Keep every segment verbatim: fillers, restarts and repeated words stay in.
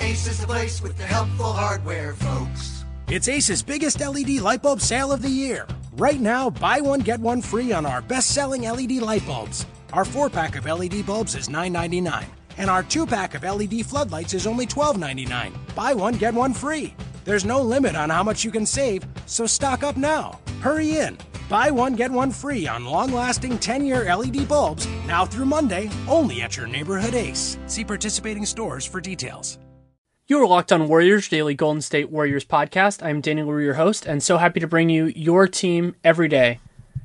Ace is the place with the helpful hardware, folks. It's Ace's biggest L E D light bulb sale of the year. Right now, buy one, get one free on our best-selling L E D light bulbs. Our four-pack of L E D bulbs is nine ninety-nine, and our two-pack of L E D floodlights is only twelve ninety-nine. Buy one, get one free. There's no limit on how much you can save, so stock up now. Hurry in. Buy one, get one free on long-lasting ten-year L E D bulbs, now through Monday, only at your neighborhood Ace. See participating stores for details. You're Locked On Warriors, daily Golden State Warriors podcast. I'm Daniel Leroux, your host, and so happy to bring you your team every day.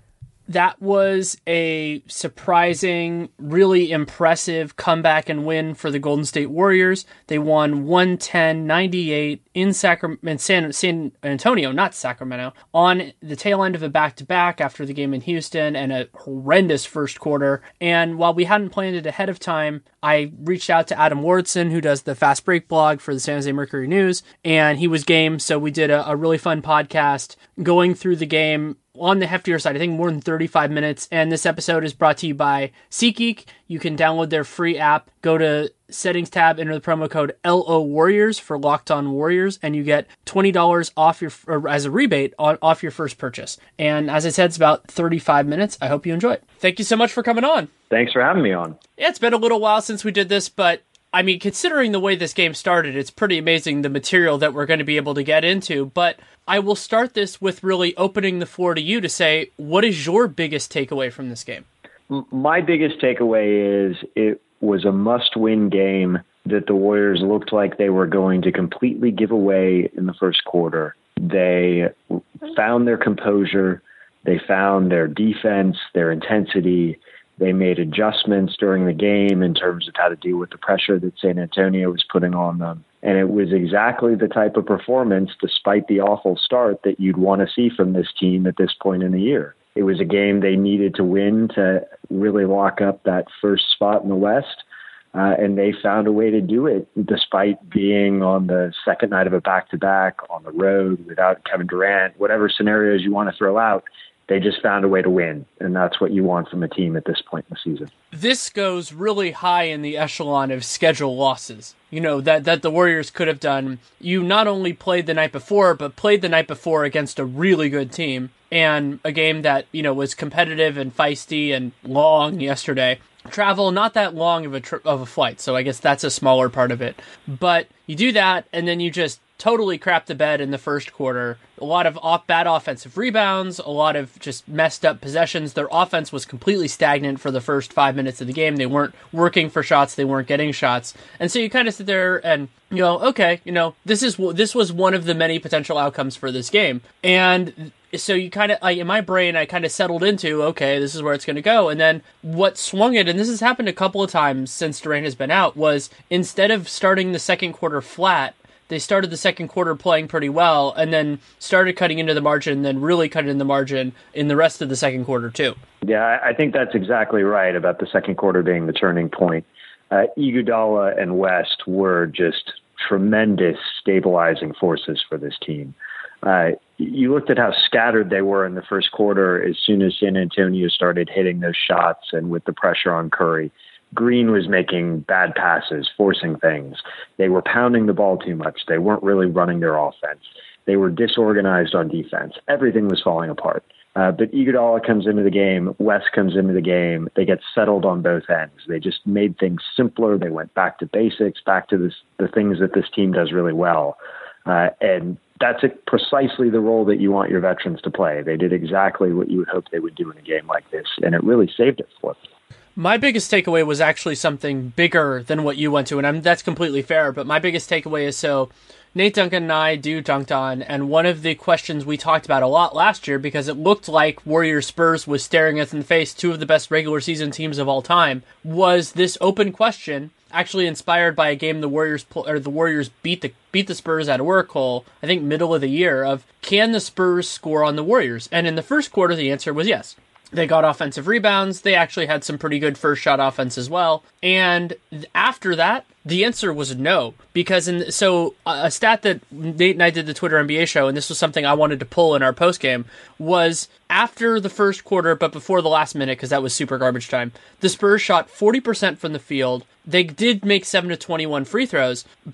That was a surprising, really impressive comeback and win for the Golden State Warriors. They won one ten ninety-eight in Sacramento, San, San Antonio, not Sacramento, on the tail end of a back-to-back after the game in Houston and a horrendous first quarter. And while we hadn't planned it ahead of time, I reached out to Adam Wardson, who does the Fast Break blog for the San Jose Mercury News, and he was game, so we did a, a really fun podcast going through the game on the heftier side, I think more than thirty-five minutes. And this episode is brought to you by SeatGeek. You can download their free app, go to settings tab, enter the promo code L O Warriors for Locked On Warriors, and you get twenty dollars off your, or as a rebate on, off your first purchase. And as I said, it's about thirty-five minutes. I hope you enjoy it. Thank you so much for coming on. Thanks for having me on. Yeah, it's been a little while since we did this, but I mean, considering the way this game started, it's pretty amazing the material that we're going to be able to get into. But I will start this with really opening the floor to you to say, what is your biggest takeaway from this game? My biggest takeaway is it was a must-win game that the Warriors looked like they were going to completely give away in the first quarter. They found their composure. They found their defense, their intensity. They made adjustments during the game in terms of how to deal with the pressure that San Antonio was putting on them. And it was exactly the type of performance, despite the awful start, that you'd want to see from this team at this point in the year. It was a game they needed to win to really lock up that first spot in the West. Uh, and they found a way to do it despite being on the second night of a back-to-back, on the road, without Kevin Durant, whatever scenarios you want to throw out. They just found a way to win, and that's what you want from a team at this point in the season. This goes really high in the echelon of schedule losses, you know, that, that the Warriors could have done. You not only played the night before, but played the night before against a really good team, and a game that, you know, was competitive and feisty and long yesterday. Travel, not that long of a tri- of a flight, so I guess that's a smaller part of it. But you do that, and then you just totally crap the bed in the first quarter. A lot of off bad offensive rebounds, a lot of just messed up possessions. Their offense was completely stagnant for the first five minutes of the game. They weren't working for shots. They weren't getting shots. And so you kind of sit there and you go, okay, you know, this is this was one of the many potential outcomes for this game. And so you kind of, like, in my brain, I kind of settled into, okay, this is where it's going to go. And then what swung it, and this has happened a couple of times since Durant has been out, was instead of starting the second quarter flat, they started the second quarter playing pretty well and then started cutting into the margin and then really cut in the margin in the rest of the second quarter too. Yeah, I think that's exactly right about the second quarter being the turning point. Uh, Iguodala and West were just tremendous stabilizing forces for this team. Uh, you looked at how scattered they were in the first quarter as soon as San Antonio started hitting those shots and with the pressure on Curry. Green was making bad passes, forcing things. They were pounding the ball too much. They weren't really running their offense. They were disorganized on defense. Everything was falling apart. Uh, but Iguodala comes into the game. West comes into the game. They get settled on both ends. They just made things simpler. They went back to basics, back to this, the things that this team does really well. Uh, and that's a, precisely the role that you want your veterans to play. They did exactly what you would hope they would do in a game like this, and it really saved it for them. My biggest takeaway was actually something bigger than what you went to, and I'm, that's completely fair, but my biggest takeaway is, so Nate Duncan and I do Dunked On, and one of the questions we talked about a lot last year, because it looked like Warriors Spurs was staring us in the face, two of the best regular season teams of all time, was this open question, actually inspired by a game the Warriors or the Warriors beat the beat the Spurs at Oracle, I think middle of the year, of can the Spurs score on the Warriors? And in the first quarter, the answer was yes. They got offensive rebounds. They actually had some pretty good first shot offense as well. And after that, the answer was no. Because in so a stat that Nate and I did the Twitter N B A show, and this was something I wanted to pull in our postgame, was after the first quarter, but before the last minute, because that was super garbage time, the Spurs shot forty percent from the field. They did make seven to twenty-one free throws, but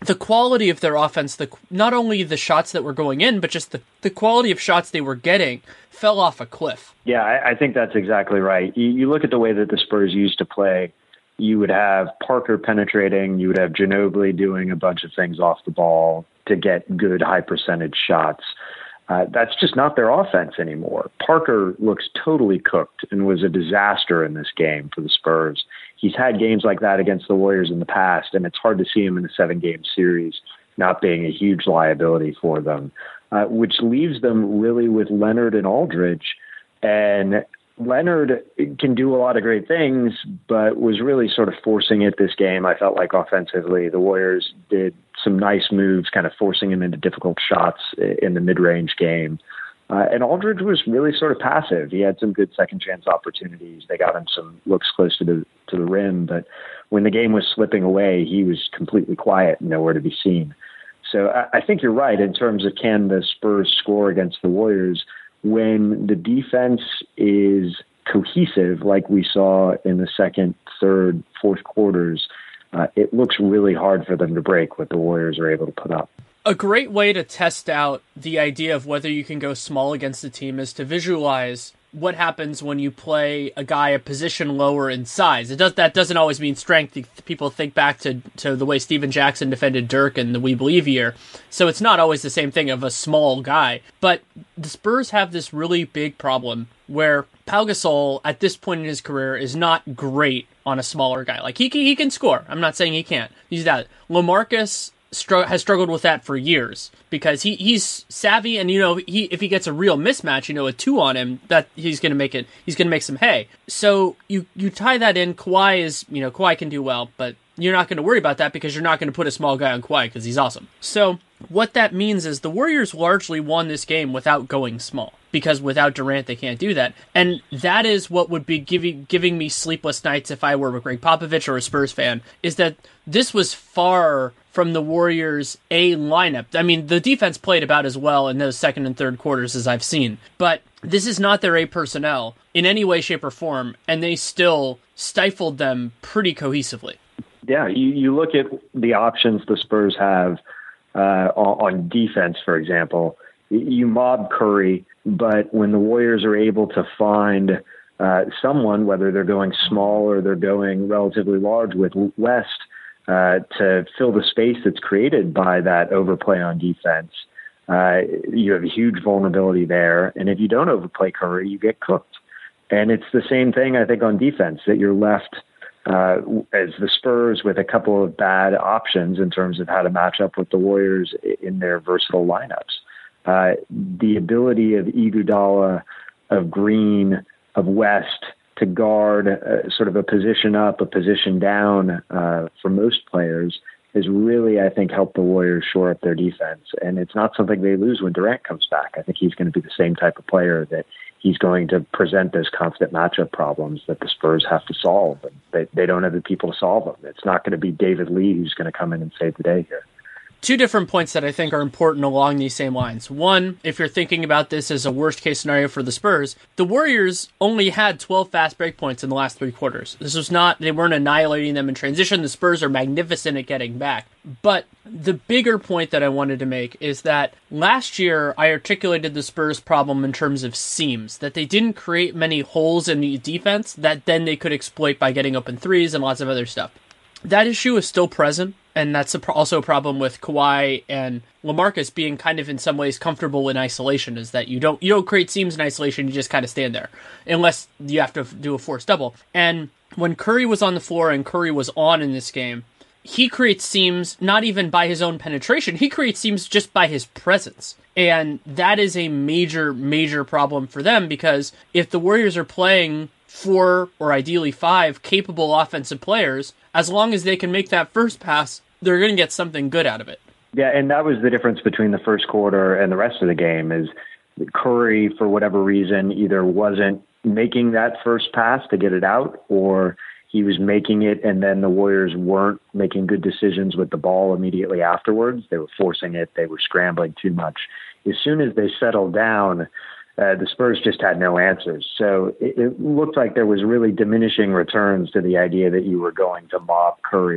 the quality of their offense, the not only the shots that were going in, but just the, the quality of shots they were getting fell off a cliff. Yeah, I, I think that's exactly right. You, you look at the way that the Spurs used to play, you would have Parker penetrating, you would have Ginobili doing a bunch of things off the ball to get good high percentage shots. Uh, that's just not their offense anymore. Parker looks totally cooked and was a disaster in this game for the Spurs. He's had games like that against the Warriors in the past, and it's hard to see him in a seven-game series not being a huge liability for them, uh, which leaves them really with Leonard and Aldridge. And Leonard can do a lot of great things, but was really sort of forcing it this game. I felt like offensively, the Warriors did some nice moves, kind of forcing him into difficult shots in the mid-range game. Uh, and Aldridge was really sort of passive. He had some good second chance opportunities. They got him some looks close to the to the rim, but when the game was slipping away, he was completely quiet and nowhere to be seen. So I, I think you're right in terms of can the Spurs score against the Warriors when the defense is cohesive, like we saw in the second, third, fourth quarters. Uh, it looks really hard for them to break what the Warriors are able to put up. A great way to test out the idea of whether you can go small against a team is to visualize what happens when you play a guy a position lower in size. It does that doesn't always mean strength. People think back to, to the way Steven Jackson defended Dirk in the We Believe year. So it's not always the same thing of a small guy. But the Spurs have this really big problem where Pau Gasol, at this point in his career, is not great on a smaller guy. Like, he can, he can score. I'm not saying he can't. He's that. LaMarcus Str- has struggled with that for years because he, he's savvy, and you know he if he gets a real mismatch, you know, a two on him, that he's gonna make it. He's gonna make some hay. So you you tie that in. Kawhi is you know Kawhi can do well, but you're not going to worry about that because you're not going to put a small guy on Kawhi because he's awesome. So what that means is the Warriors largely won this game without going small, because without Durant they can't do that. And that is what would be giving giving me sleepless nights if I were a Greg Popovich or a Spurs fan, is that this was far from the Warriors' A lineup. I mean, the defense played about as well in those second and third quarters as I've seen, but this is not their A personnel in any way, shape, or form, and they still stifled them pretty cohesively. Yeah, you, you look at the options the Spurs have uh, on, on defense, for example. You mob Curry, but when the Warriors are able to find uh, someone, whether they're going small or they're going relatively large with West, uh, to fill the space that's created by that overplay on defense, uh, you have a huge vulnerability there. And if you don't overplay Curry, you get cooked. And it's the same thing, I think, on defense, that you're left uh, as the Spurs with a couple of bad options in terms of how to match up with the Warriors in their versatile lineups. Uh, the ability of Iguodala, of Green, of West to guard uh, sort of a position up, a position down uh, for most players has really, I think, helped the Warriors shore up their defense. And it's not something they lose when Durant comes back. I think he's going to be the same type of player that he's going to present those constant matchup problems that the Spurs have to solve. And they, they don't have the people to solve them. It's not going to be David Lee who's going to come in and save the day here. Two different points that I think are important along these same lines. One, if you're thinking about this as a worst-case scenario for the Spurs, the Warriors only had twelve fast break points in the last three quarters. This was not, they weren't annihilating them in transition. The Spurs are magnificent at getting back. But the bigger point that I wanted to make is that last year I articulated the Spurs' problem in terms of seams, that they didn't create many holes in the defense that then they could exploit by getting open threes and lots of other stuff. That issue is still present. And that's also a problem with Kawhi and LaMarcus being kind of in some ways comfortable in isolation, is that you don't you don't create seams in isolation, you just kind of stand there, unless you have to do a forced double. And when Curry was on the floor and Curry was on in this game, he creates seams not even by his own penetration, he creates seams just by his presence. And that is a major, major problem for them, because if the Warriors are playing four or ideally five capable offensive players, as long as they can make that first pass, they're going to get something good out of it. Yeah, and that was the difference between the first quarter and the rest of the game, is Curry, for whatever reason, either wasn't making that first pass to get it out, or he was making it and then the Warriors weren't making good decisions with the ball immediately afterwards. They were forcing it. They were scrambling too much. As soon as they settled down, Uh, the Spurs just had no answers. So it, it looked like there was really diminishing returns to the idea that you were going to mob Curry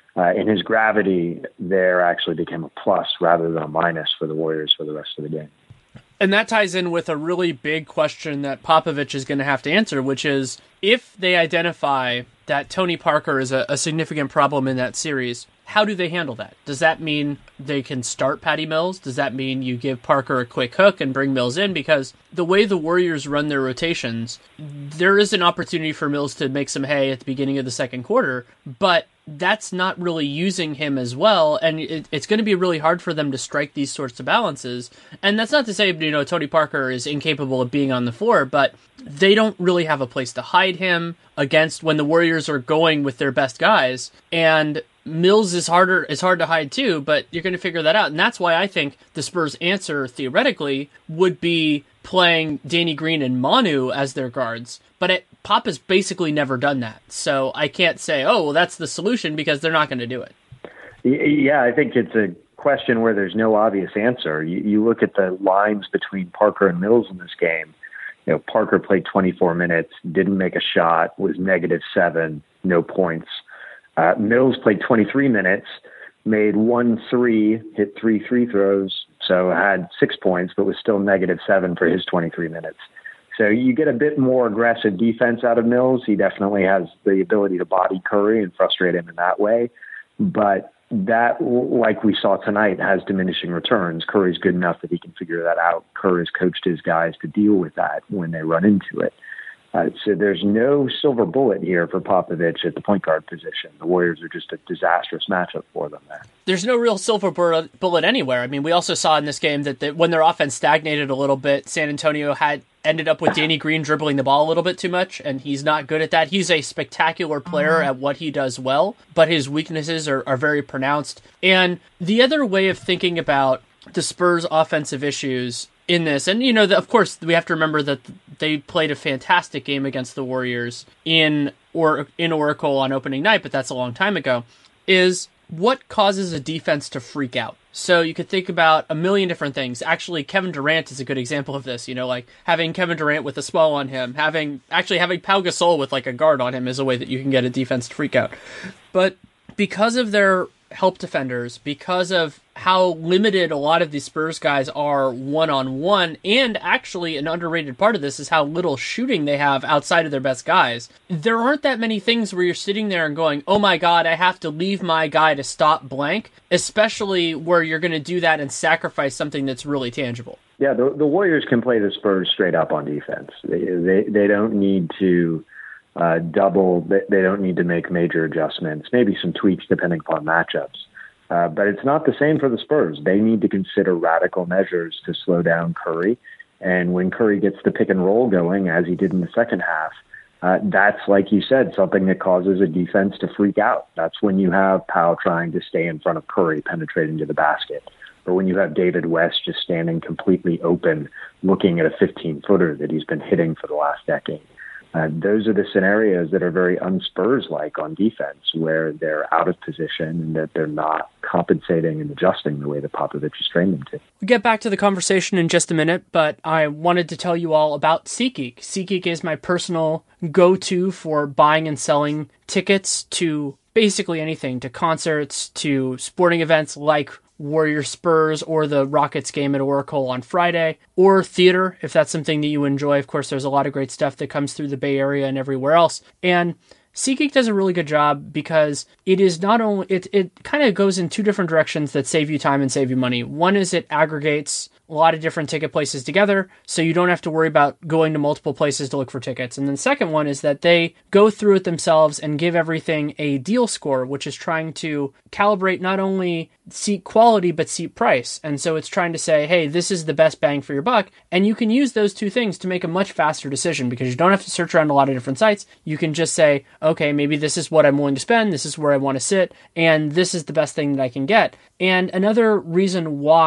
Uh, and his gravity there actually became a plus rather than a minus for the Warriors for the rest of the game. And that ties in with a really big question that Popovich is going to have to answer, which is if they identify that Tony Parker is a, a significant problem in that series, how do they handle that? Does that mean they can start Patty Mills? Does that mean you give Parker a quick hook and bring Mills in? Because the way the Warriors run their rotations, there is an opportunity for Mills to make some hay at the beginning of the second quarter, but that's not really using him as well, and it, it's going to be really hard for them to strike these sorts of balances. And that's not to say, you know, Tony Parker is incapable of being on the floor, but they don't really have a place to hide him against when the Warriors are going with their best guys. And Mills is harder is hard to hide too, but you're going to figure that out. And that's why I think the Spurs' answer, theoretically, would be playing Danny Green and Manu as their guards. But it, Pop has basically never done that. So I can't say, oh, well, that's the solution, because they're not going to do it. Yeah, I think it's a question where there's no obvious answer. You, you look at the lines between Parker and Mills in this game. You know, Parker played twenty-four minutes, didn't make a shot, was negative seven, no points. Uh, Mills played twenty-three minutes, made one three, hit three free throws, so had six points, but was still negative seven for his twenty-three minutes. So you get a bit more aggressive defense out of Mills. He definitely has the ability to body Curry and frustrate him in that way. But that, like we saw tonight, has diminishing returns. Curry's good enough that he can figure that out. Curry's coached his guys to deal with that when they run into it. Uh, so there's no silver bullet here for Popovich at the point guard position. The Warriors are just a disastrous matchup for them there. There's no real silver bullet anywhere. I mean, we also saw in this game that the, when their offense stagnated a little bit, San Antonio had ended up with Danny Green dribbling the ball a little bit too much, and he's not good at that. He's a spectacular player mm-hmm. at what he does well, but his weaknesses are, are very pronounced. And the other way of thinking about the Spurs' offensive issues in this, and you know, the, of course, we have to remember that they played a fantastic game against the Warriors in or in Oracle on opening night, but that's a long time ago, is what causes a defense to freak out. So you could think about a million different things. Actually, Kevin Durant is a good example of this. You know, like having Kevin Durant with a small on him, having actually having Pau Gasol with like a guard on him is a way that you can get a defense to freak out. But because of their help defenders, because of how limited a lot of these Spurs guys are one-on-one, and actually an underrated part of this is how little shooting they have outside of their best guys. There aren't that many things where you're sitting there and going, oh my god, I have to leave my guy to stop blank, especially where you're going to do that and sacrifice something that's really tangible. Yeah, the, the Warriors can play the Spurs straight up on defense. They they, they don't need to uh, double, they, they don't need to make major adjustments, maybe some tweaks depending upon matchups. Uh, but it's not the same for the Spurs. They need to consider radical measures to slow down Curry. And when Curry gets the pick and roll going, as he did in the second half, uh, that's, like you said, something that causes a defense to freak out. That's when you have Powell trying to stay in front of Curry, penetrating to the basket. Or when you have David West just standing completely open, looking at a fifteen-footer that he's been hitting for the last decade. Uh, those are the scenarios that are very un-Spurs-like on defense, where they're out of position and that they're not compensating and adjusting the way that Popovich has trained them to. We'll get back to the conversation in just a minute, but I wanted to tell you all about SeatGeek. SeatGeek is my personal go-to for buying and selling tickets to basically anything, to concerts, to sporting events like Warriors Spurs or the Rockets game at Oracle on Friday, or theater, if that's something that you enjoy. Of course, there's a lot of great stuff that comes through the Bay Area and everywhere else. And SeatGeek does a really good job because it is not only, it, it kind of goes in two different directions that save you time and save you money. One is it aggregates a lot of different ticket places together, so you don't have to worry about going to multiple places to look for tickets. And then the second one is that they go through it themselves and give everything a deal score, which is trying to calibrate not only seat quality, but seat price. And so it's trying to say, hey, this is the best bang for your buck. And you can use those two things to make a much faster decision because you don't have to search around a lot of different sites. You can just say, okay, maybe this is what I'm willing to spend. This is where I want to sit. And this is the best thing that I can get. And another reason why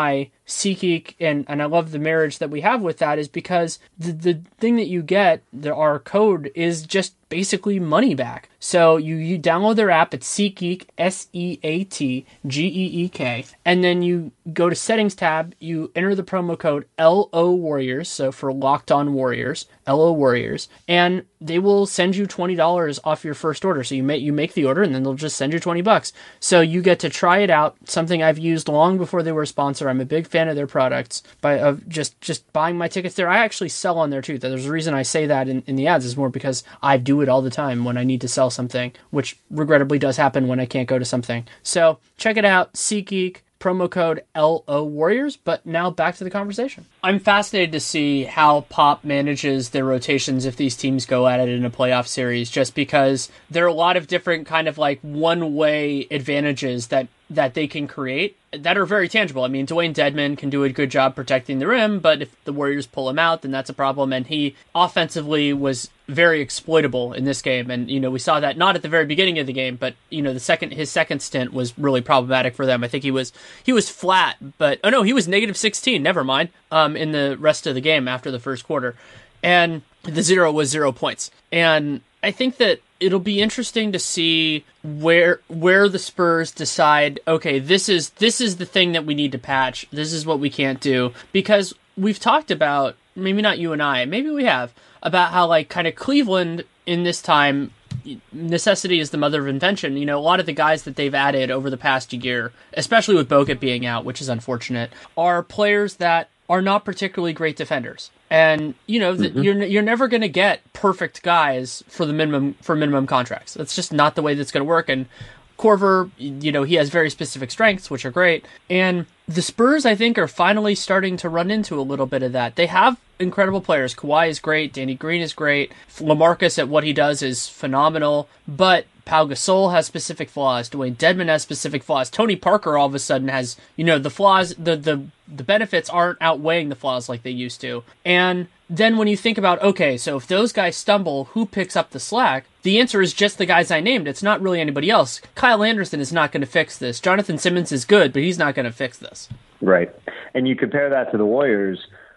SeatGeek, and, and I love the marriage that we have with that, is because the, the thing that you get, the, our code, is just basically money back. So you, you download their app, it's SeatGeek, S E A T G E E K, and then you go to Settings tab, you enter the promo code L O Warriors, so for Locked On Warriors, L O Warriors, and they will send you twenty dollars off your first order. So you make, you make the order, and then they'll just send you twenty bucks. So you get to try it out, something I've used long before they were a sponsor. I'm a big fan of their products, by of just, just buying my tickets there. I actually sell on there too. There's a reason I say that in, in the ads is more because I do it all the time when I need to sell something, which regrettably does happen when I can't go to something. So check it out, SeatGeek, promo code L O Warriors. But now back to the conversation. I'm fascinated to see how Pop manages their rotations if these teams go at it in a playoff series, just because there are a lot of different kind of like one-way advantages that that they can create that are very tangible. I mean, Dwayne Dedmon can do a good job protecting the rim, but if the Warriors pull him out, then that's a problem. And he offensively was very exploitable in this game. And, you know, we saw that not at the very beginning of the game, but, you know, the second, his second stint was really problematic for them. I think he was, he was flat, but, oh no, he was negative sixteen, never mind, um, in the rest of the game after the first quarter. And the zero was zero points. And I think that it'll be interesting to see where where the Spurs decide, okay, this is this is the thing that we need to patch. This is what we can't do. Because we've talked about, maybe not you and I, maybe we have, about how like kind of Cleveland in this time, necessity is the mother of invention. You know, a lot of the guys that they've added over the past year, especially with Bogut being out, which is unfortunate, are players that are not particularly great defenders. And, you know, mm-hmm. you're you're never going to get perfect guys for the minimum for minimum contracts. That's just not the way that's going to work. And Korver, you know, he has very specific strengths, which are great. And the Spurs, I think, are finally starting to run into a little bit of that. They have incredible players. Kawhi is great. Danny Green is great. LaMarcus at what he does is phenomenal. But Pau Gasol has specific flaws. Dwayne Dedmon has specific flaws. Tony Parker all of a sudden has, you know, the flaws, the the the benefits aren't outweighing the flaws like they used to. And then when you think about, okay, so if those guys stumble, who picks up the slack? The answer is just the guys I named. It's not really anybody else. Kyle Anderson is not going to fix this. Jonathan Simmons is good, but he's not going to fix this. Right. And you compare that to the Warriors,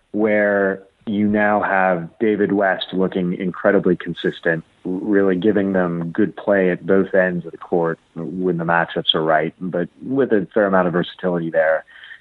where you now have David West looking incredibly consistent, really giving them good play at both ends of the court when the matchups are right, but with a fair amount of versatility there.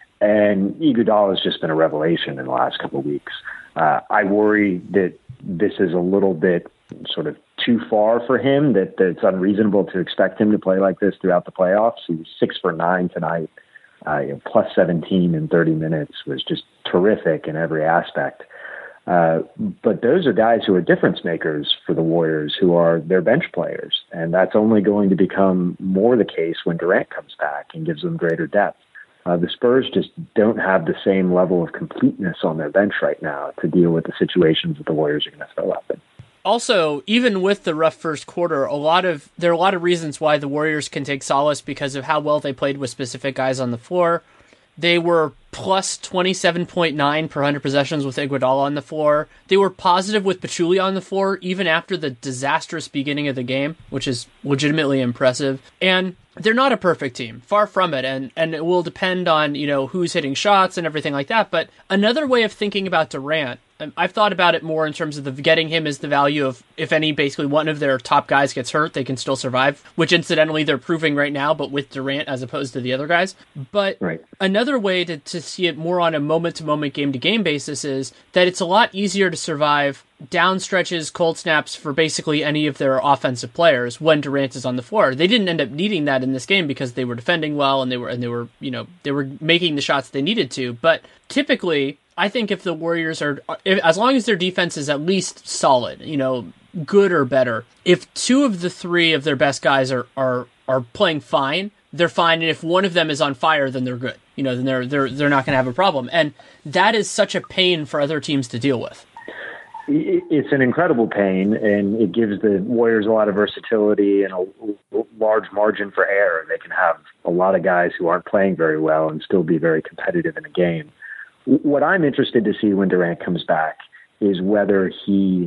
And Iguodala has just been a revelation in the last couple of weeks. Uh, I worry that this is a little bit sort of too far for him, that, that it's unreasonable to expect him to play like this throughout the playoffs. He was six for nine tonight, uh, you know, plus seventeen in thirty minutes, was just terrific in every aspect. Uh, but those are guys who are difference makers for the Warriors, who are their bench players. And that's only going to become more the case when Durant comes back and gives them greater depth. Uh, the Spurs just don't have the same level of completeness on their bench right now to deal with the situations that the Warriors are going to throw up in. Also, even with the rough first quarter, a lot of there are a lot of reasons why the Warriors can take solace because of how well they played with specific guys on the floor. They were plus twenty-seven point nine per one hundred possessions with Iguodala on the floor. They were positive with Pachulia on the floor, even after the disastrous beginning of the game, which is legitimately impressive. And they're not a perfect team, far from it, and, and it will depend on, you know, who's hitting shots and everything like that. But another way of thinking about Durant, I've thought about it more in terms of the getting him as the value of, if any, basically one of their top guys gets hurt, they can still survive, which incidentally they're proving right now, but with Durant as opposed to the other guys. But right. Another way to, to see it more on a moment-to-moment, game-to-game basis is that it's a lot easier to survive down stretches, cold snaps for basically any of their offensive players when Durant is on the floor. They didn't end up needing that in this game because they were defending well and they were and they were, you know, they were making the shots they needed to. But typically, I think if the Warriors are, if, as long as their defense is at least solid, you know, good or better, if two of the three of their best guys are are are playing fine, they're fine. And if one of them is on fire, then they're good. You know, then they're they're they're not going to have a problem. And that is such a pain for other teams to deal with. It's an incredible pain, and it gives the Warriors a lot of versatility and a large margin for error. They can have a lot of guys who aren't playing very well and still be very competitive in a game. What I'm interested to see when Durant comes back is whether he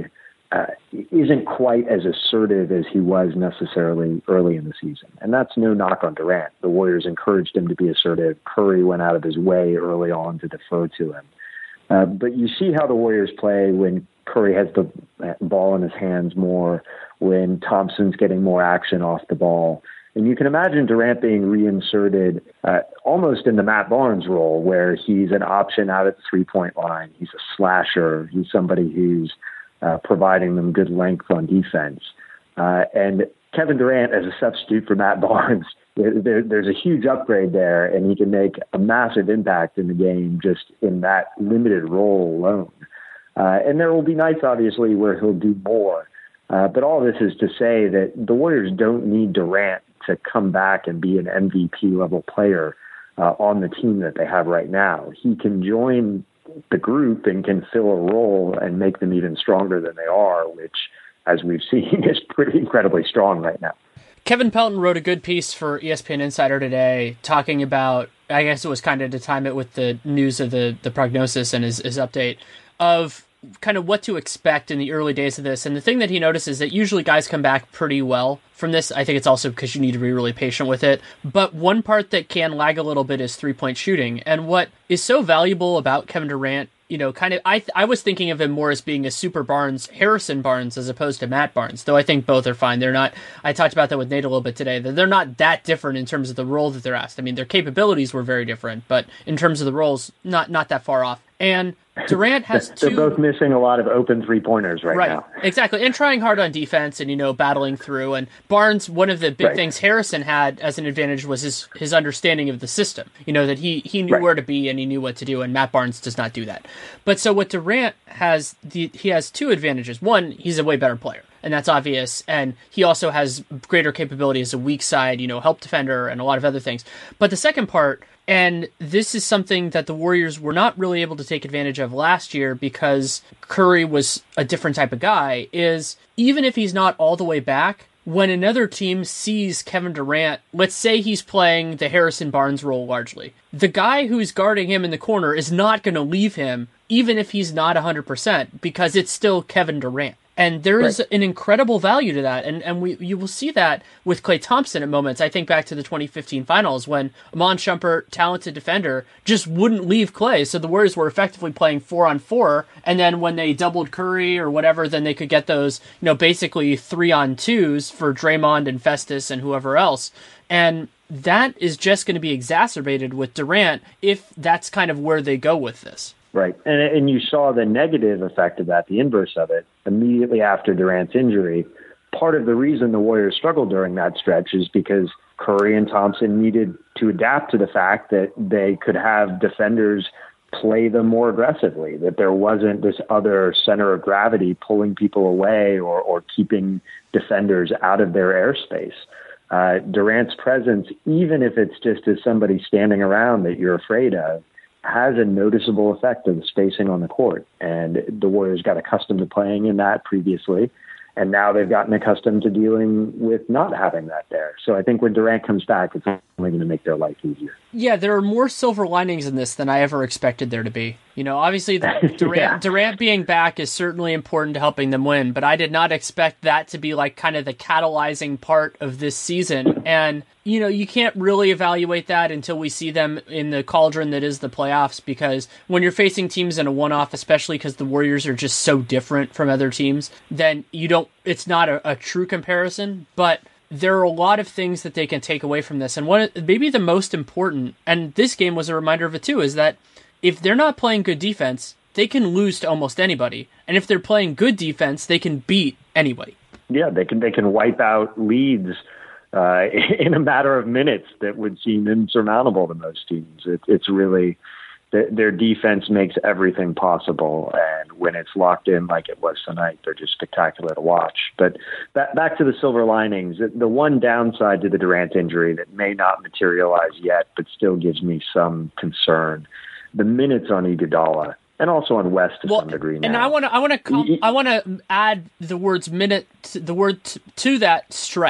uh, isn't quite as assertive as he was necessarily early in the season. And that's no knock on Durant. The Warriors encouraged him to be assertive. Curry went out of his way early on to defer to him. Uh, but you see how the Warriors play when Curry has the ball in his hands more, when Thompson's getting more action off the ball. And you can imagine Durant being reinserted uh, almost in the Matt Barnes role, where he's an option out at the three-point line. He's a slasher. He's somebody who's uh, providing them good length on defense. Uh, and Kevin Durant as a substitute for Matt Barnes, there, there's a huge upgrade there, and he can make a massive impact in the game just in that limited role alone. Uh, and there will be nights, obviously, where he'll do more. Uh, but all this is to say that the Warriors don't need Durant to come back and be an M V P level player uh, on the team that they have right now. He can join the group and can fill a role and make them even stronger than they are, which, as we've seen, is pretty incredibly strong right now. Kevin Pelton wrote a good piece for E S P N Insider today talking about, I guess it was kind of to time it with the news of the, the prognosis and his, his update of kind of what to expect in the early days of this. And the thing that he noticed is that usually guys come back pretty well from this. I think it's also because you need to be really patient with it. But one part that can lag a little bit is three-point shooting. And what is so valuable about Kevin Durant, you know, kind of, I I was thinking of him more as being a super Barnes, Harrison Barnes, as opposed to Matt Barnes, though I think both are fine. They're not, I talked about that with Nate a little bit today, that they're not that different in terms of the role that they're asked. I mean, their capabilities were very different, but in terms of the roles, not not that far off. And Durant has two... They're both missing a lot of open three-pointers right, right now. Exactly, and trying hard on defense and, you know, battling through. And Barnes, one of the big right. things Harrison had as an advantage was his, his understanding of the system. You know, that he, he knew right. where to be and he knew what to do, and Matt Barnes does not do that. But so what Durant has, the, he has two advantages. One, he's a way better player, and that's obvious. And he also has greater capability as a weak side, you know, help defender and a lot of other things. But the second part, and this is something that the Warriors were not really able to take advantage of last year because Curry was a different type of guy, is even if he's not all the way back, when another team sees Kevin Durant, let's say he's playing the Harrison Barnes role largely, the guy who's guarding him in the corner is not going to leave him even if he's not one hundred percent because it's still Kevin Durant. And there is right. an incredible value to that. And and we you will see that with Klay Thompson at moments. I think back to the twenty fifteen finals when Iman Shumpert, talented defender, just wouldn't leave Klay. So the Warriors were effectively playing four on four. And then when they doubled Curry or whatever, then they could get those, you know, basically three on twos for Draymond and Festus and whoever else. And that is just going to be exacerbated with Durant if that's kind of where they go with this. Right. And and you saw the negative effect of that, the inverse of it, immediately after Durant's injury. Part of the reason the Warriors struggled during that stretch is because Curry and Thompson needed to adapt to the fact that they could have defenders play them more aggressively, that there wasn't this other center of gravity pulling people away or, or keeping defenders out of their airspace. Uh, Durant's presence, even if it's just as somebody standing around that you're afraid of, has a noticeable effect on the spacing on the court. And the Warriors got accustomed to playing in that previously, and now they've gotten accustomed to dealing with not having that there. So I think when Durant comes back, it's only going to make their life easier. Yeah, there are more silver linings in this than I ever expected there to be. You know, obviously the Durant, yeah. Durant being back is certainly important to helping them win, but I did not expect that to be like kind of the catalyzing part of this season. And, you know, you can't really evaluate that until we see them in the cauldron that is the playoffs, because when you're facing teams in a one-off, especially because the Warriors are just so different from other teams, then you don't, it's not a, a true comparison, but there are a lot of things that they can take away from this. And one, maybe the most important, and this game was a reminder of it too, is that if they're not playing good defense, they can lose to almost anybody. And if they're playing good defense, they can beat anybody. Yeah, they can they can wipe out leads uh, in a matter of minutes that would seem insurmountable to most teams. It, it's really, their defense makes everything possible. And when it's locked in like it was tonight, they're just spectacular to watch. But back, back to the silver linings, the one downside to the Durant injury that may not materialize yet, but still gives me some concern, the minutes on Iguodala, and also on West to well, some degree now. And I want to, I want to, I want to add the words minute, the word t- to that stress,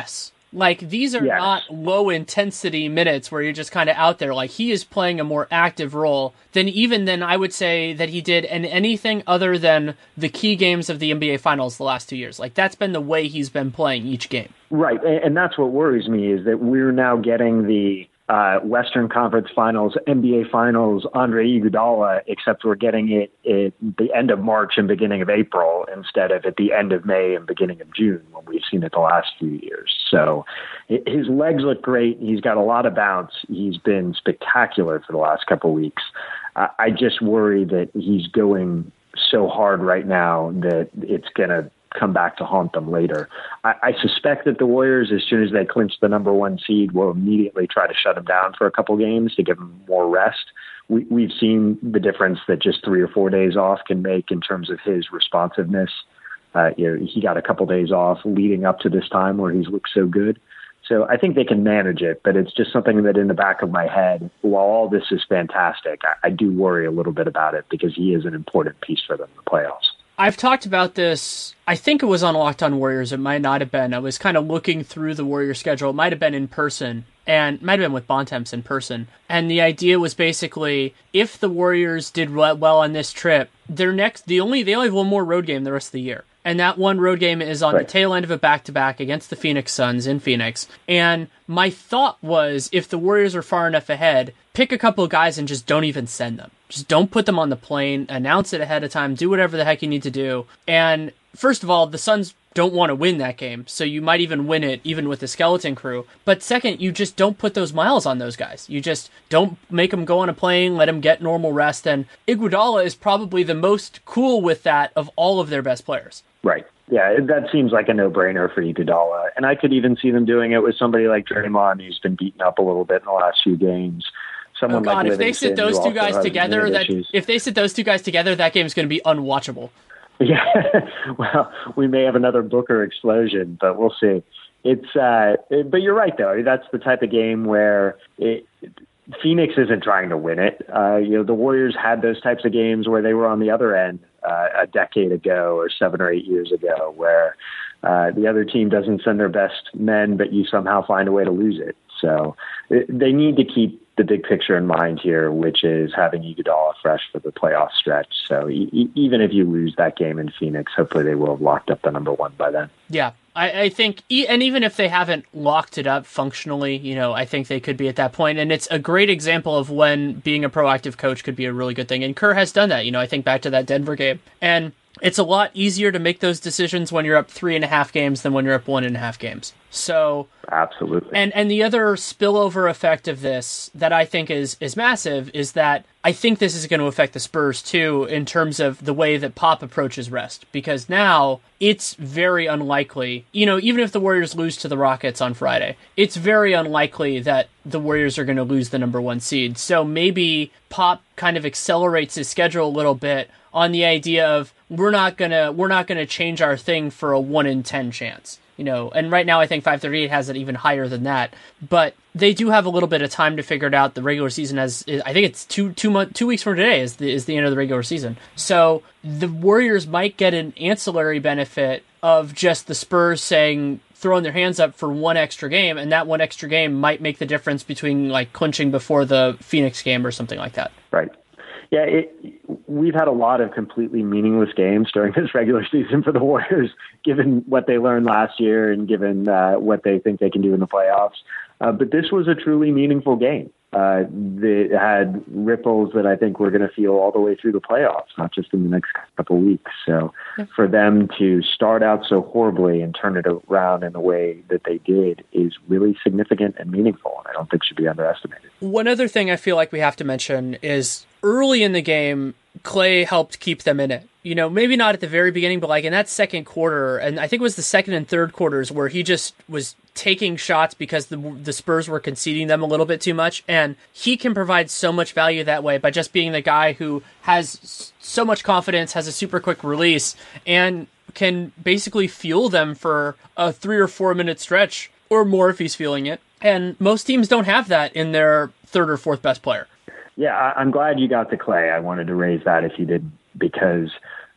Like, these are yes. not low-intensity minutes where you're just kind of out there. Like, he is playing a more active role than even than I would say that he did in anything other than the key games of the N B A Finals the last two years. Like, that's been the way he's been playing each game. Right, and that's what worries me is that we're now getting the uh, Western Conference Finals, N B A Finals, Andre Iguodala, except we're getting it at the end of March and beginning of April instead of at the end of May and beginning of June when we've seen it the last few years. So his legs look great. He's got a lot of bounce. He's been spectacular for the last couple of weeks. Uh, I just worry that he's going so hard right now that it's going to come back to haunt them later. I, I suspect that the Warriors, as soon as they clinch the number one seed, will immediately try to shut him down for a couple games to give him more rest. We, we've seen the difference that just three or four days off can make in terms of his responsiveness. Uh, you know, he got a couple days off leading up to this time where he's looked so good. So I think they can manage it, but it's just something that in the back of my head, while all this is fantastic, I, I do worry a little bit about it because he is an important piece for them in the playoffs. I've talked about this, I think it was on Locked On Warriors, it might not have been. I was kind of looking through the Warrior schedule. It might have been in person, and it might have been with Bontemps in person. And the idea was basically, if the Warriors did well on this trip, their next, the only they only have one more road game the rest of the year. And that one road game is on right. the tail end of a back-to-back against the Phoenix Suns in Phoenix. And my thought was, if the Warriors are far enough ahead, pick a couple of guys and just don't even send them. Just don't put them on the plane, announce it ahead of time, do whatever the heck you need to do. And first of all, the Suns don't want to win that game, so you might even win it even with the skeleton crew. But second, you just don't put those miles on those guys. You just don't make them go on a plane, let them get normal rest. And Iguodala is probably the most cool with that of all of their best players. Right. Yeah, that seems like a no-brainer for Iguodala. And I could even see them doing it with somebody like Draymond, who's been beaten up a little bit in the last few games. Someone oh God, like if they sit those two guys together, that issues. if they sit those two guys together, that game's going to be unwatchable. Yeah, well, we may have another Booker explosion, but we'll see. It's, uh, it, but you're right though. That's the type of game where it, Phoenix isn't trying to win it. Uh, you know, the Warriors had those types of games where they were on the other end uh, a decade ago or seven or eight years ago, where uh, the other team doesn't send their best men, but you somehow find a way to lose it. So it, they need to keep the big picture in mind here, which is having Iguodala fresh for the playoff stretch. So e- even if you lose that game in Phoenix, hopefully they will have locked up the number one by then. Yeah, I, I think, e- and even if they haven't locked it up functionally, you know, I think they could be at that point. And it's a great example of when being a proactive coach could be a really good thing. And Kerr has done that. You know, I think back to that Denver game. And it's a lot easier to make those decisions when you're up three and a half games than when you're up one and a half games. So absolutely. And and the other spillover effect of this that I think is is massive is that I think this is going to affect the Spurs too in terms of the way that Pop approaches rest, because now it's very unlikely, you know, even if the Warriors lose to the Rockets on Friday, it's very unlikely that the Warriors are going to lose the number one seed. So maybe Pop kind of accelerates his schedule a little bit on the idea of we're not gonna we're not gonna change our thing for a one in ten chance, you know. And right now I think five thirty-eight has it even higher than that. But they do have a little bit of time to figure it out. The regular season has, I think it's two two month two weeks from today is the is the end of the regular season. So the Warriors might get an ancillary benefit of just the Spurs saying, throwing their hands up for one extra game, and that one extra game might make the difference between like clinching before the Phoenix game or something like that. Right. Yeah, it, we've had a lot of completely meaningless games during this regular season for the Warriors, given what they learned last year and given uh, what they think they can do in the playoffs. Uh, but this was a truly meaningful game. Uh, that had ripples that I think we're going to feel all the way through the playoffs, not just in the next couple of weeks. So yeah. For them to start out so horribly and turn it around in the way that they did is really significant and meaningful, and I don't think should be underestimated. One other thing I feel like we have to mention is early in the game, Klay helped keep them in it. You know, maybe not at the very beginning, but like in that second quarter, and I think it was the second and third quarters where he just was taking shots because the the Spurs were conceding them a little bit too much, and he can provide so much value that way by just being the guy who has so much confidence, has a super quick release, and can basically fuel them for a three or four minute stretch or more if he's feeling it. And most teams don't have that in their third or fourth best player. Yeah, I'm glad you got to Klay. I wanted to raise that if you didn't, because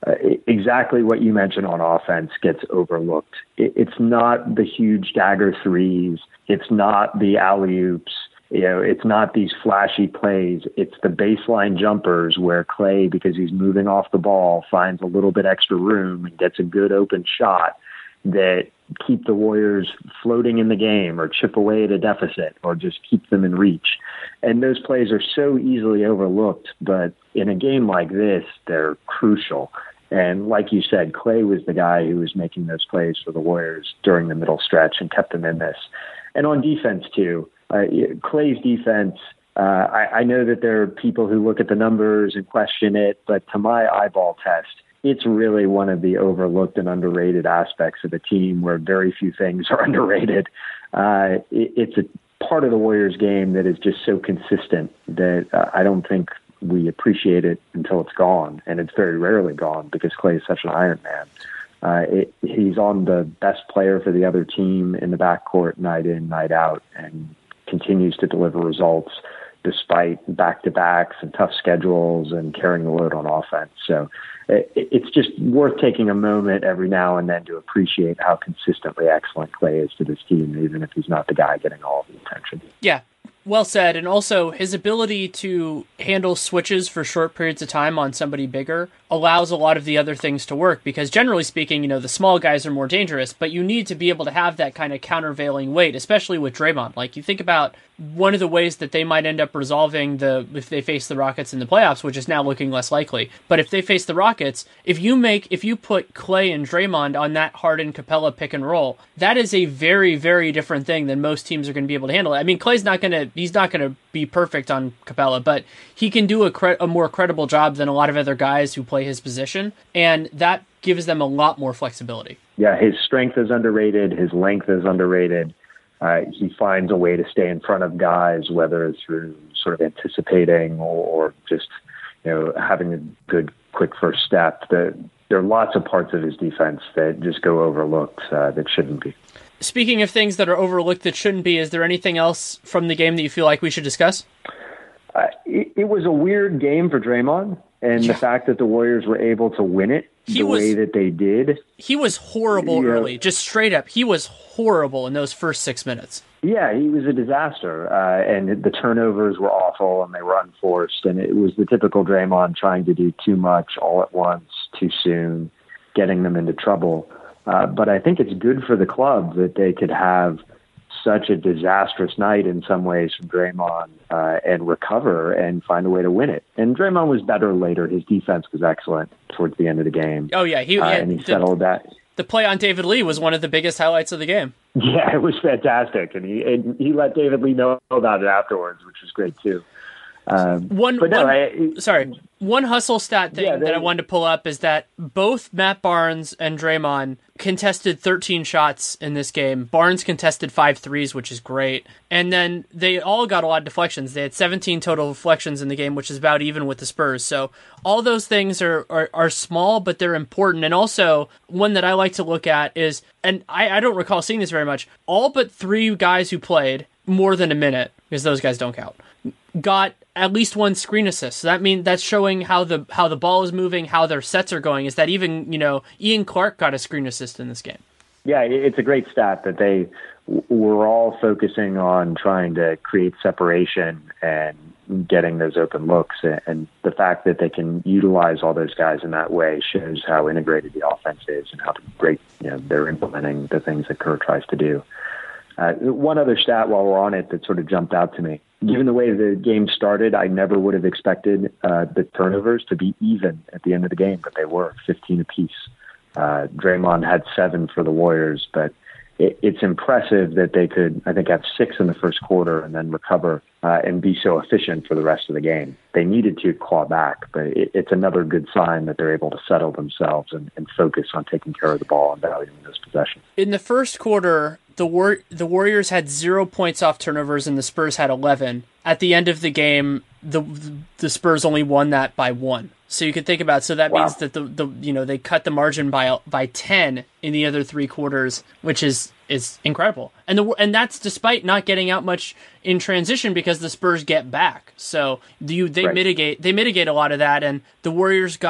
uh, exactly what you mentioned on offense gets overlooked. It, it's not the huge dagger threes. It's not the alley-oops. You know, it's not these flashy plays. It's the baseline jumpers where Klay, because he's moving off the ball, finds a little bit extra room and gets a good open shot that keep the Warriors floating in the game or chip away at a deficit or just keep them in reach. And those plays are so easily overlooked, but in a game like this, they're crucial. And like you said, Klay was the guy who was making those plays for the Warriors during the middle stretch and kept them in this. And on defense, too, uh, Klay's defense, uh, I, I know that there are people who look at the numbers and question it, but to my eyeball test, it's really one of the overlooked and underrated aspects of the team where very few things are underrated. Uh, it, it's a part of the Warriors game that is just so consistent that uh, I don't think we appreciate it until it's gone. And it's very rarely gone because Klay is such an Iron Man. Uh, it, he's on the best player for the other team in the backcourt night in, night out, and continues to deliver results despite back-to-backs and tough schedules and carrying the load on offense. So it, it's just worth taking a moment every now and then to appreciate how consistently excellent Klay is to this team, even if he's not the guy getting all of the attention. Yeah, well said. And also his ability to handle switches for short periods of time on somebody bigger allows a lot of the other things to work, because generally speaking, you know, the small guys are more dangerous, but you need to be able to have that kind of countervailing weight, especially with Draymond. Like, you think about one of the ways that they might end up resolving the, if they face the Rockets in the playoffs, which is now looking less likely, but if they face the Rockets, if you make, if you put Klay and Draymond on that Harden Capella pick and roll, that is a very, very different thing than most teams are going to be able to handle. I mean, Klay's not going to, he's not going to be perfect on Capella, but he can do a, cre- a more credible job than a lot of other guys who play his position, and that gives them a lot more flexibility. Yeah, his strength is underrated, his length is underrated. Uh, he finds a way to stay in front of guys, whether it's through sort of anticipating or, or just, you know, having a good, quick first step. The, there are lots of parts of his defense that just go overlooked uh, that shouldn't be. Speaking of things that are overlooked that shouldn't be, is there anything else from the game that you feel like we should discuss? Uh, it, it was a weird game for Draymond, and yeah. the fact that the Warriors were able to win it he the was, way that they did. He was horrible yeah. early, just straight up. He was horrible in those first six minutes. Yeah, he was a disaster, uh, and the turnovers were awful, and they were unforced, and it was the typical Draymond trying to do too much all at once, too soon, getting them into trouble. Uh, but I think it's good for the club that they could have such a disastrous night in some ways from Draymond uh, and recover and find a way to win it. And Draymond was better later. His defense was excellent towards the end of the game. Oh, yeah. He, uh, yeah, and he the, settled that. The play on David Lee was one of the biggest highlights of the game. Yeah, it was fantastic. And he, and he let David Lee know about it afterwards, which was great, too. Um, one, but no, one I, sorry, one hustle stat thing yeah, they, that I wanted to pull up is that both Matt Barnes and Draymond contested thirteen shots in this game. Barnes contested five threes, which is great. And then they all got a lot of deflections. They had seventeen total deflections in the game, which is about even with the Spurs. So all those things are, are, are small, but they're important. And also, one that I like to look at is, and I, I don't recall seeing this very much, all but three guys who played more than a minute, because those guys don't count, got at least one screen assist. So that means that's showing how the how the ball is moving, how their sets are going. Is that even, you know, Ian Clark got a screen assist in this game? Yeah, it's a great stat that they were all focusing on trying to create separation and getting those open looks. And the fact that they can utilize all those guys in that way shows how integrated the offense is and how great, you know, they're implementing the things that Kerr tries to do. Uh, one other stat while we're on it that sort of jumped out to me. Given the way the game started, I never would have expected uh, the turnovers to be even at the end of the game, but they were fifteen apiece. Uh, Draymond had seven for the Warriors, but it, it's impressive that they could, I think, have six in the first quarter and then recover uh, and be so efficient for the rest of the game. They needed to claw back, but it, it's another good sign that they're able to settle themselves and, and focus on taking care of the ball and valuing those possessions. In the first quarter, The War- the Warriors had zero points off turnovers and the Spurs had eleven. At the end of the game, the the Spurs only won that by one. So you could think about, so that wow. means that the, the you know they cut the margin by by ten in the other three quarters, which is is incredible. And the and that's despite not getting out much in transition because the Spurs get back. So you they right. mitigate they mitigate a lot of that, and the Warriors got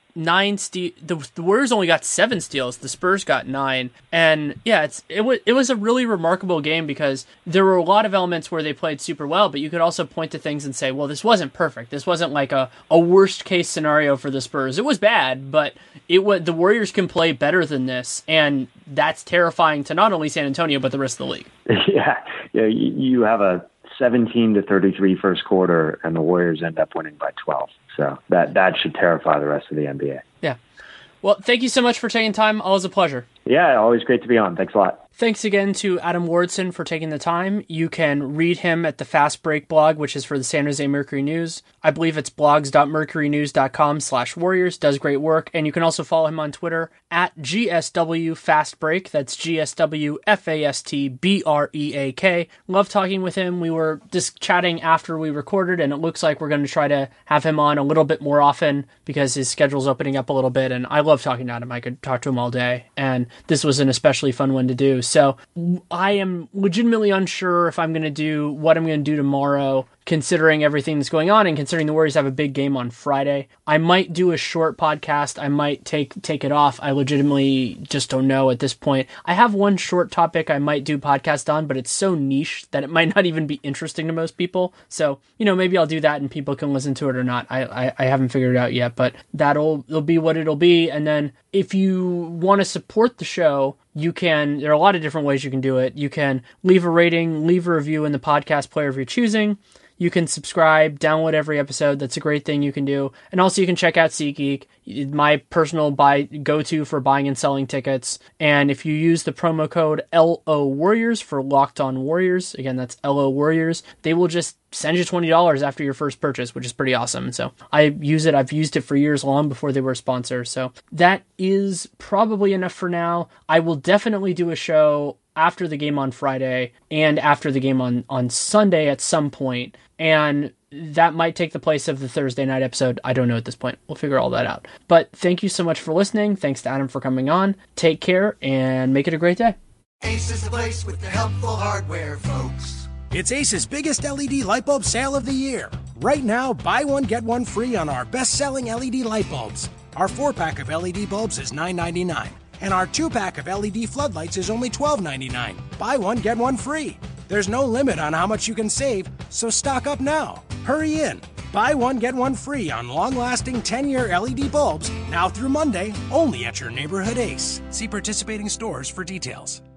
nine ste- the, the Warriors only got seven steals. The Spurs got nine. And yeah, it's it was it was a really remarkable game because there were a lot of elements where they played super well, but you could also point to things and say, well, this wasn't perfect. This wasn't like a, a worst case scenario for the Spurs. It was bad, but it was the Warriors can play better than this, and that's terrifying to not only San Antonio but the rest of the league. Yeah, yeah, you have a seventeen to thirty-three first quarter, and the Warriors end up winning by twelve. So that that should terrify the rest of the N B A. Yeah. Well, thank you so much for taking time. Always a pleasure. Yeah, always great to be on. Thanks a lot. Thanks again to Adam Wardson for taking the time. You can read him at the Fast Break blog, which is for the San Jose Mercury News. I believe it's blogs.mercurynews.com slash Warriors. Does great work. And you can also follow him on Twitter at G S W Fast Break. That's G S W F A S T B R E A K. Love talking with him. We were just chatting after we recorded, and it looks like we're going to try to have him on a little bit more often because his schedule's opening up a little bit. And I love talking to him. I could talk to him all day. And this was an especially fun one to do. So I am legitimately unsure if I'm going to do what I'm going to do tomorrow, considering everything that's going on and considering the Warriors have a big game on Friday. I might do a short podcast. I might take take it off. I legitimately just don't know at this point. I have one short topic I might do podcast on, but it's so niche that it might not even be interesting to most people. So, you know, maybe I'll do that and people can listen to it or not. I, I, I haven't figured it out yet, but that'll it'll be what it'll be. And then if you want to support the show, you can, there are a lot of different ways you can do it. You can leave a rating, leave a review in the podcast player of your choosing. You can subscribe, download every episode. That's a great thing you can do. And also you can check out SeatGeek, my personal buy go-to for buying and selling tickets. And if you use the promo code L O Warriors for Locked On Warriors, again, that's L O Warriors, they will just send you twenty dollars after your first purchase, which is pretty awesome. So I use it. I've used it for years, long before they were a sponsor. So that is probably enough for now. I will definitely do a show after the game on Friday and after the game on, on Sunday at some point. And that might take the place of the Thursday night episode. I don't know at this point. We'll figure all that out. But thank you so much for listening. Thanks to Adam for coming on. Take care and make it a great day. Ace is the place with the helpful hardware, folks. It's Ace's biggest L E D light bulb sale of the year. Right now, buy one, get one free on our best-selling L E D light bulbs. Our four-pack of L E D bulbs is nine ninety-nine, and our two-pack of L E D floodlights is only twelve ninety-nine. Buy one, get one free. There's no limit on how much you can save, so stock up now. Hurry in. Buy one, get one free on long-lasting ten-year L E D bulbs now through Monday, only at your neighborhood Ace. See participating stores for details.